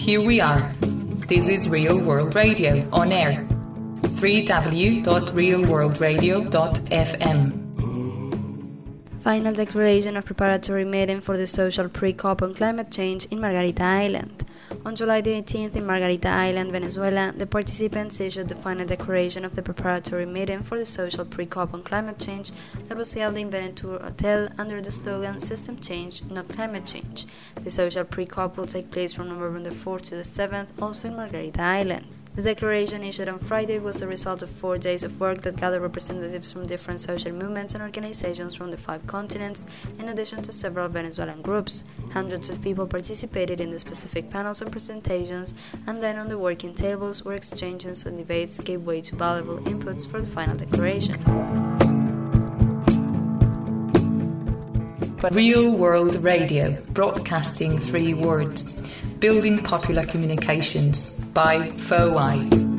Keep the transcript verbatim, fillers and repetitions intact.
Here we are. This is Real World Radio on air. w w w dot real world radio dot f m. Final declaration of preparatory meeting for the social pre-COP on climate change in Margarita Island. On July the eighteenth in Margarita Island, Venezuela, the participants issued the final declaration of the preparatory meeting for the social pre-COP on climate change that was held in Venetur Hotel under the slogan System Change, Not Climate Change. The social pre-COP will take place from November the fourth to the seventh, also in Margarita Island. The declaration issued on Friday was the result of four days of work that gathered representatives from different social movements and organizations from the five continents, in addition to several Venezuelan groups. Hundreds of people participated in the specific panels and presentations, and then on the working tables where exchanges and debates gave way to valuable inputs for the final declaration. Real World Radio, broadcasting three words, building popular communications by F O I.